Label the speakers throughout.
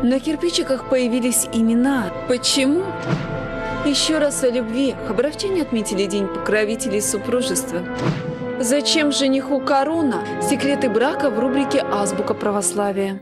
Speaker 1: На кирпичиках появились имена. Почему? Еще раз о любви. Хабаровчане отметили День покровителей супружества. Зачем жениху корона? Секреты брака в рубрике «Азбука православия».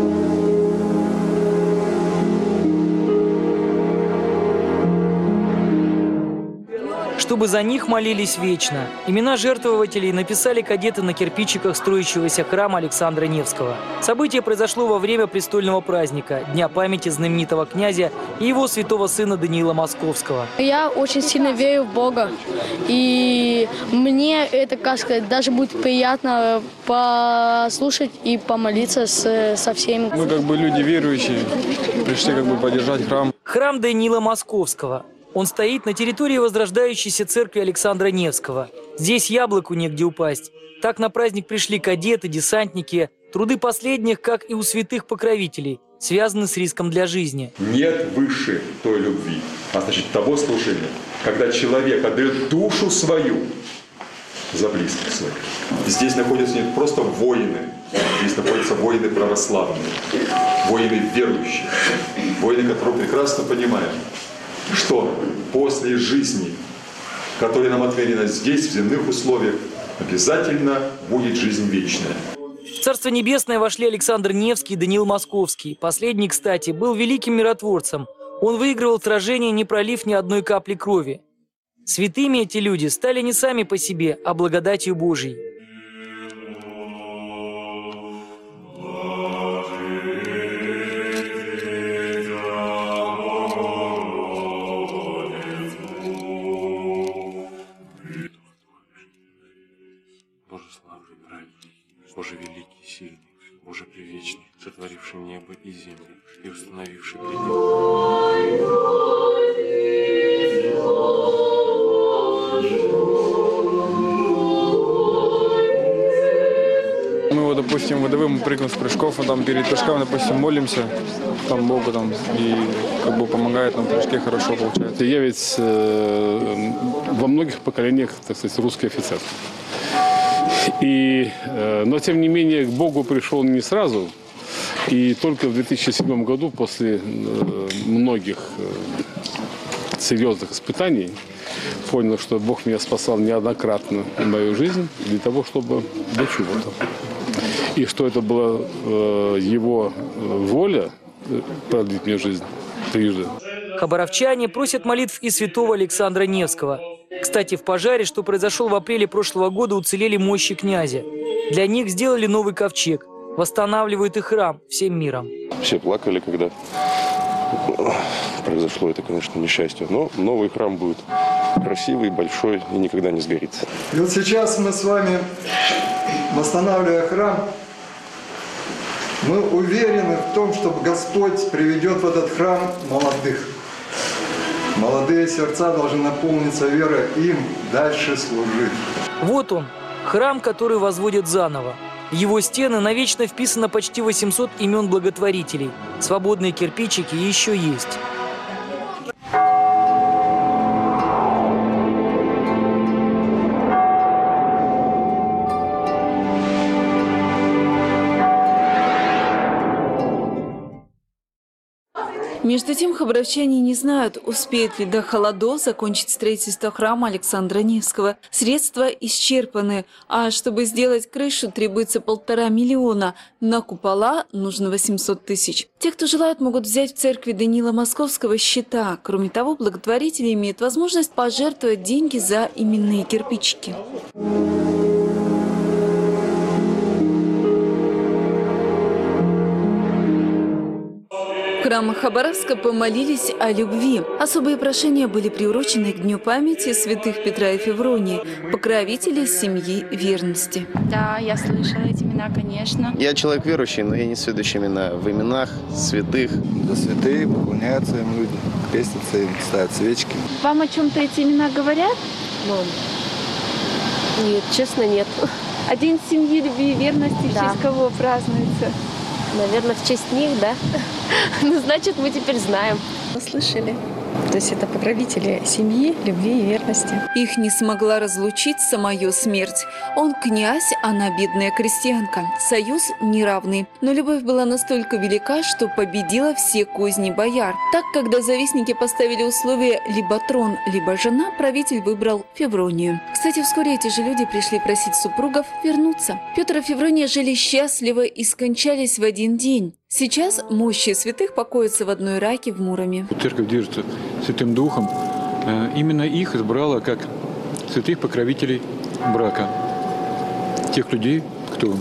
Speaker 2: Чтобы за них молились вечно. Имена жертвователей написали кадеты на кирпичиках строящегося храма Александра Невского. Событие произошло во время престольного праздника – Дня памяти знаменитого князя и его святого сына Даниила Московского.
Speaker 3: Я очень сильно верю в Бога. И мне это, как сказать, даже будет приятно послушать и помолиться со всеми.
Speaker 4: Мы как бы люди верующие, пришли как бы поддержать храм.
Speaker 2: Храм Даниила Московского. Он стоит на территории возрождающейся церкви Александра Невского. Здесь яблоку негде упасть. Так на праздник пришли кадеты, десантники. Труды последних, как и у святых покровителей, связаны с риском для жизни.
Speaker 5: Нет выше той любви, а значит того служения, когда человек отдает душу свою за близких своих. Здесь находятся не просто воины, здесь находятся воины православные, воины верующие, воины, которые прекрасно понимают, что после жизни, которая нам отмерена здесь, в земных условиях, обязательно будет жизнь вечная.
Speaker 2: В Царство Небесное вошли Александр Невский и Даниил Московский. Последний, кстати, был великим миротворцем. Он выигрывал сражение, не пролив ни одной капли крови. Святыми эти люди стали не сами по себе, а благодатью Божией.
Speaker 6: Боже славный, праведный, Боже великий, сильный, Боже привечный, сотворивший небо и землю и установивший предел.
Speaker 4: Мы вот, допустим, выдавым прыгнем с прыжков, а там перед прыжками, допустим, молимся там Богу там, и как бы помогает нам, прыжки хорошо получается.
Speaker 7: Я ведь во многих поколениях, так сказать, русский офицер. Но, тем не менее, к Богу пришел не сразу. И только в 2007 году, после многих серьезных испытаний, понял, что Бог меня спасал неоднократно в мою жизнь для того, чтобы до чего-то. И что это была Его воля продлить мне жизнь трижды.
Speaker 2: Хабаровчане просят молитв и святого Александра Невского. Кстати, в пожаре, что произошел в апреле прошлого года, уцелели мощи князя. Для них сделали новый ковчег. Восстанавливают и храм всем миром.
Speaker 6: Все плакали, когда произошло это, конечно, несчастье. Но новый храм будет красивый, большой и никогда не сгорит.
Speaker 8: И вот сейчас мы с вами, восстанавливая храм, мы уверены в том, что Господь приведет в этот храм молодых. Молодые сердца должны наполниться верой, им дальше служить.
Speaker 2: Вот он, храм, который возводят заново. В его стены навечно вписано почти 800 имен благотворителей. Свободные кирпичики еще есть.
Speaker 1: Между тем, хабаровчане не знают, успеют ли до холодов закончить строительство храма Александра Невского. Средства исчерпаны, а чтобы сделать крышу, требуется 1,5 миллиона. На купола нужно 800 тысяч. Те, кто желает, могут взять в церкви Даниила Московского счета. Кроме того, благотворители имеют возможность пожертвовать деньги за именные кирпичики. В храмах Хабаровска помолились о любви. Особые прошения были приурочены к Дню памяти святых Петра и Февронии, покровителей семьи верности.
Speaker 9: Да, я слышала эти имена, конечно.
Speaker 10: Я человек верующий, но я не сведущий именно в именах святых.
Speaker 8: Да, святые поклоняются им люди, крестятся им, ставят свечки.
Speaker 9: Вам о чем-то эти имена говорят?
Speaker 3: Нет, честно, нет.
Speaker 9: А День семьи, любви и верности в
Speaker 3: Да.
Speaker 9: честь кого празднуется?
Speaker 3: Наверное, в честь них, да? Ну, значит, мы теперь знаем.
Speaker 9: Слышали?
Speaker 11: То есть это покровители семьи, любви и верности.
Speaker 1: Их не смогла разлучить самая смерть. Он князь, она бедная крестьянка. Союз неравный. Но любовь была настолько велика, что победила все козни бояр. Так, когда завистники поставили условия либо трон, либо жена, правитель выбрал Февронию. Кстати, вскоре эти же люди пришли просить супругов вернуться. Петр и Феврония жили счастливо и скончались в один день. Сейчас мощи святых покоятся в одной раке в Муроме.
Speaker 12: Церковь движется Святым Духом. Именно их избрала как святых покровителей брака. Тех людей, кто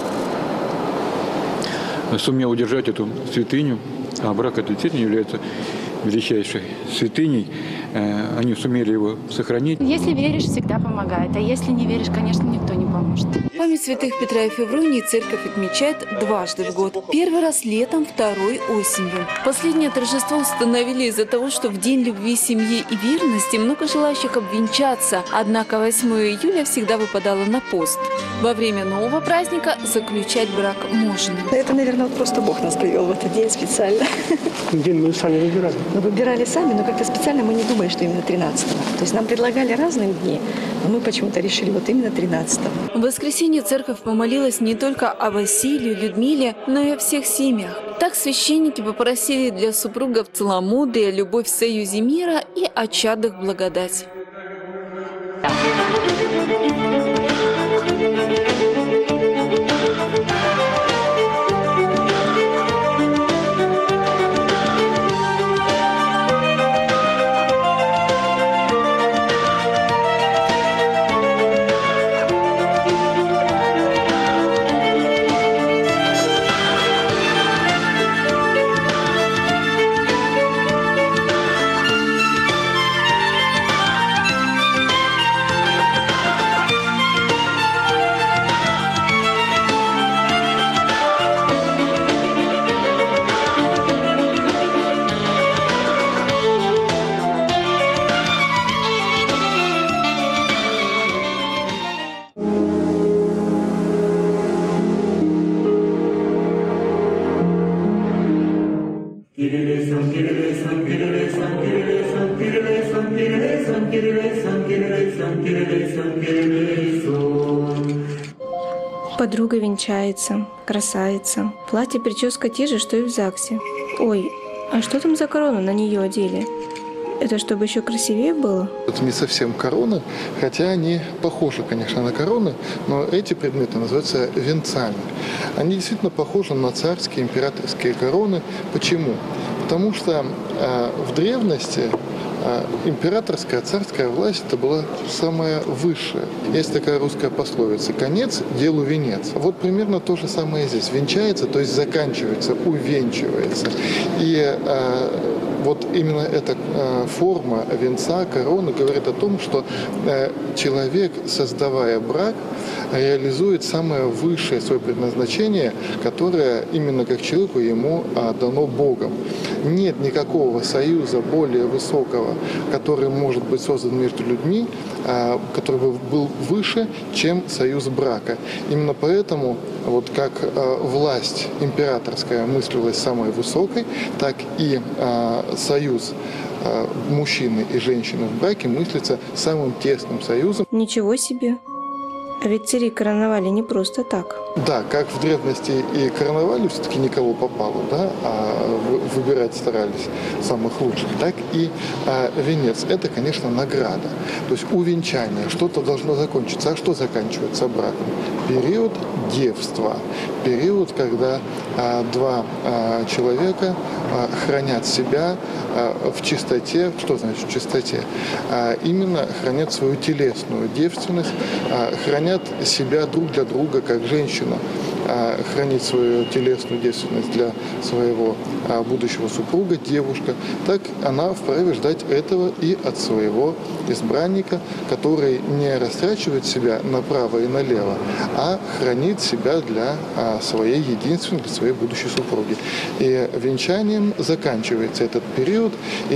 Speaker 12: сумел удержать эту святыню, а брак это действительно является величайшей святыней, они сумели его сохранить.
Speaker 9: Если веришь, всегда помогает, а если не веришь, конечно, никто не поможет.
Speaker 1: Память святых Петра и Февронии церковь отмечает дважды в год. Первый раз летом, второй осенью. Последнее торжество установили из-за того, что в День любви, семьи и верности много желающих обвенчаться, однако 8 июля всегда выпадало на пост. Во время нового праздника заключать брак можно.
Speaker 11: Это, наверное, просто Бог нас привел в этот день специально.
Speaker 13: День мы сами выбирали.
Speaker 11: Мы выбирали сами, но как-то специально мы не думали, что именно 13-го. То есть нам предлагали разные дни, но мы почему-то решили вот именно 13-го.
Speaker 1: В воскресенье церковь помолилась не только о Василии, Людмиле, но и о всех семьях. Так священники попросили для супругов целомудрия, любовь в союзе мира и о чадах благодать.
Speaker 14: Подруга венчается, красавица. Платье, прическа те же, что и в ЗАГСе. Ой, а что там за корону на нее одели? Это чтобы еще красивее было?
Speaker 15: Это не совсем короны, хотя они похожи, конечно, на короны, но эти предметы называются венцами. Они действительно похожи на царские, императорские короны. Почему? Потому что в древности императорская, царская власть – это была самая высшая. Есть такая русская пословица: «Конец делу венец». Вот примерно то же самое здесь. Венчается, то есть заканчивается, увенчивается. И вот именно эта форма венца, короны говорит о том, что человек, создавая брак, реализует самое высшее свое предназначение, которое именно как человеку ему дано Богом. Нет никакого союза более высокого, который может быть создан между людьми, который бы был выше, чем союз брака. Именно поэтому, вот как власть императорская мыслилась самой высокой, так и союз мужчины и женщины в браке мыслится самым тесным союзом.
Speaker 14: Ничего себе! А ведь цари короновали не просто так.
Speaker 15: Да, как в древности и короновали все-таки никого попало, да, а выбирать старались самых лучших, так и венец – это, конечно, награда. То есть увенчание, что-то должно закончиться. А что заканчивается браком? Период девства, период, когда два человека хранят себя в чистоте. Что значит в чистоте? Именно хранят свою телесную девственность, хранят себя друг для друга, как женщина хранит свою телесную девственность для своего будущего супруга, девушка, так она вправе ждать этого и от своего избранника, который не растрачивает себя направо и налево, а хранит себя для своей единственной, для своей будущей супруги. И венчанием заканчивается этот период, и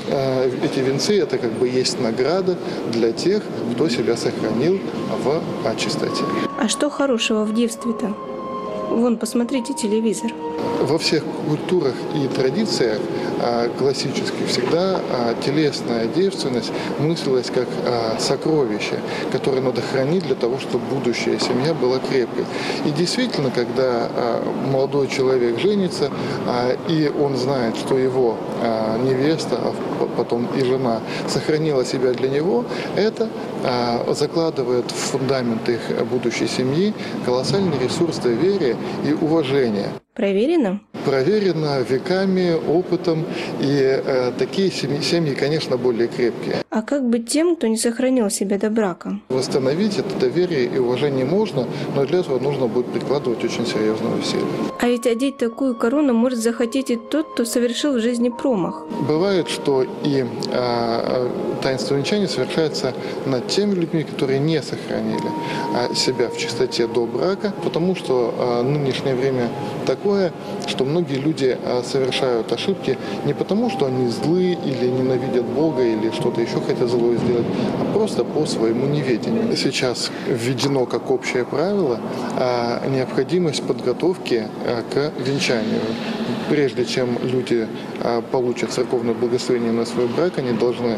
Speaker 15: эти венцы – это как бы есть награда для тех, кто себя сохранил в чистоте.
Speaker 14: А что хорошего в девстве-то? Вон, посмотрите телевизор.
Speaker 15: Во всех культурах и традициях классических всегда телесная девственность мыслилась как сокровище, которое надо хранить для того, чтобы будущая семья была крепкой. И действительно, когда молодой человек женится, и он знает, что его невеста, а потом и жена сохранила себя для него, это закладывает в фундамент их будущей семьи колоссальный ресурс доверия и уважения.
Speaker 14: Проверено?
Speaker 15: Проверено веками, опытом, и такие семьи, конечно, более крепкие.
Speaker 14: А как быть тем, кто не сохранил себя до брака?
Speaker 15: Восстановить это доверие и уважение можно, но для этого нужно будет прикладывать очень серьезные усилия.
Speaker 14: А ведь одеть такую корону может захотеть и тот, кто совершил в жизни промах.
Speaker 15: Бывает, что и таинство венчания совершается над теми людьми, которые не сохранили себя в чистоте до брака, потому что нынешнее время такое, что многие люди совершают ошибки не потому, что они злы или ненавидят Бога или что-то еще хотят злое сделать, а просто по своему неведению. Сейчас введено как общее правило необходимость подготовки к венчанию. Прежде чем люди получат церковное благословение на свой брак, они должны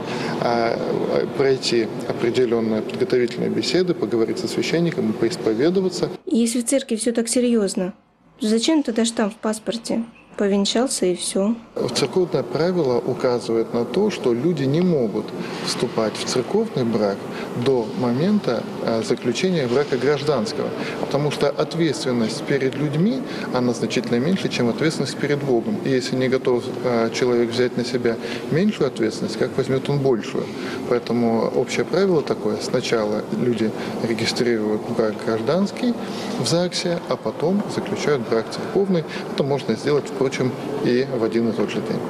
Speaker 15: пройти определенные подготовительные беседы, поговорить со священником и поисповедоваться.
Speaker 14: Если в церкви все так серьезно, зачем тогда штамп в паспорте? Повенчался и все.
Speaker 15: Церковное правило указывает на то, что люди не могут вступать в церковный брак до момента заключения брака гражданского, потому что ответственность перед людьми, она значительно меньше, чем ответственность перед Богом. И если не готов человек взять на себя меньшую ответственность, как возьмет он большую? Поэтому общее правило такое: сначала люди регистрируют брак гражданский в ЗАГСе, а потом заключают брак церковный. Это можно сделать, впрочем, и в один и тот же день.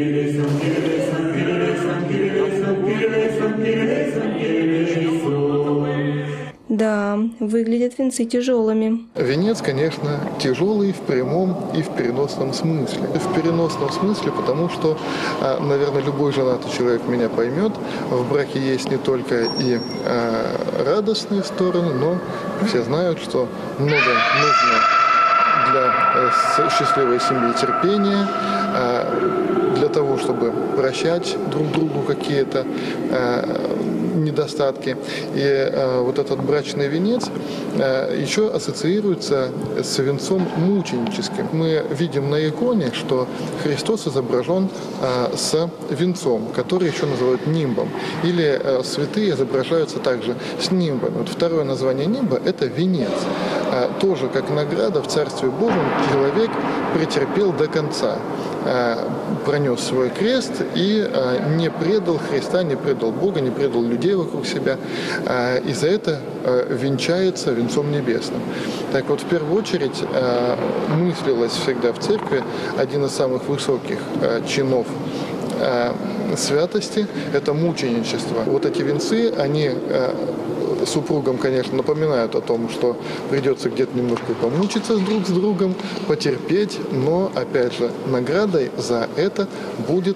Speaker 14: Да, выглядят венцы тяжелыми.
Speaker 15: Венец, конечно, тяжелый в прямом и в переносном смысле. В переносном смысле, потому что, наверное, любой женатый человек меня поймет, в браке есть не только и радостные стороны, но все знают, что много нужно для счастливой семьи терпения, для того, чтобы прощать друг другу какие-то недостатки. И вот этот брачный венец еще ассоциируется с венцом мученическим. Мы видим на иконе, что Христос изображен с венцом, который еще называют нимбом. Или святые изображаются также с нимбом. Вот второе название нимба – это венец. Тоже как награда в Царстве Божьем человек претерпел до конца, пронес свой крест и не предал Христа, не предал Бога, не предал людей вокруг себя, и за это венчается венцом небесным. Так вот, в первую очередь мыслилось всегда в церкви один из самых высоких чинов святости – это мученичество. Вот эти венцы, они супругам, конечно, напоминают о том, что придется где-то немножко помучиться друг с другом, потерпеть, но, опять же, наградой за это будет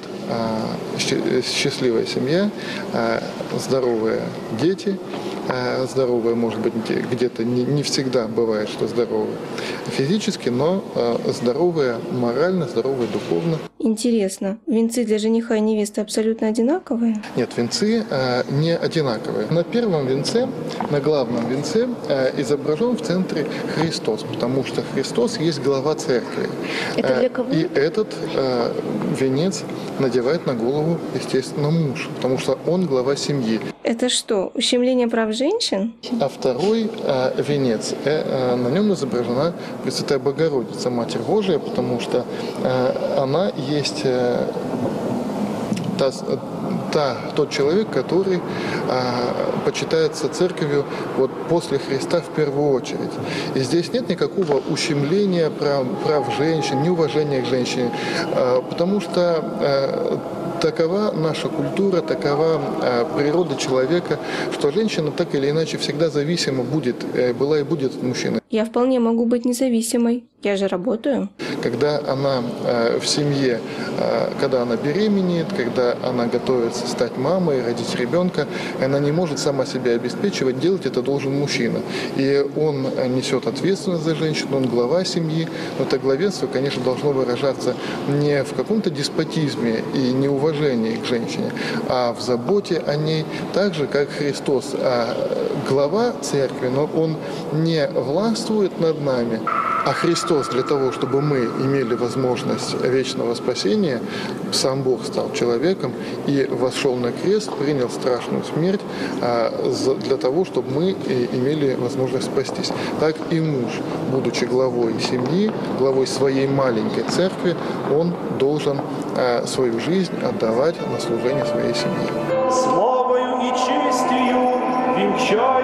Speaker 15: счастливая семья, здоровые дети, здоровые, может быть, где-то не всегда бывает, что здоровые физически, но здоровые морально, здоровые духовно.
Speaker 14: Интересно, венцы для жениха и невесты абсолютно одинаковые?
Speaker 15: Нет, венцы не одинаковые. На первом венце, на главном венце изображен в центре Христос, потому что Христос есть глава церкви.
Speaker 14: Это для кого?
Speaker 15: И этот венец надевает на голову, естественно, муж, потому что он глава семьи.
Speaker 14: Это что, ущемление прав женщин?
Speaker 15: А второй венец, на нем изображена Пресвятая Богородица, Матерь Божия, потому что она есть тот человек, который почитается церковью вот после Христа в первую очередь. И здесь нет никакого ущемления прав женщин, неуважения к женщине, потому что такова наша культура, такова природа человека, что женщина так или иначе всегда зависима была и будет от мужчины.
Speaker 14: Я вполне могу быть независимой. Я же работаю.
Speaker 15: Когда она в семье, когда она беременеет, когда она готовится стать мамой, родить ребенка, она не может сама себя обеспечивать, делать это должен мужчина. И он несет ответственность за женщину, он глава семьи, но это главенство, конечно, должно выражаться не в каком-то деспотизме и неуважении к женщине, а в заботе о ней, так же, как Христос. А глава церкви, но он не властвует над нами, а Христос для того, чтобы мы имели возможность вечного спасения, сам Бог стал человеком и вошел на крест, принял страшную смерть для того, чтобы мы имели возможность спастись. Так и муж, будучи главой семьи, главой своей маленькой церкви, он должен свою жизнь отдавать на служение своей семье.
Speaker 16: Славою и честью венчать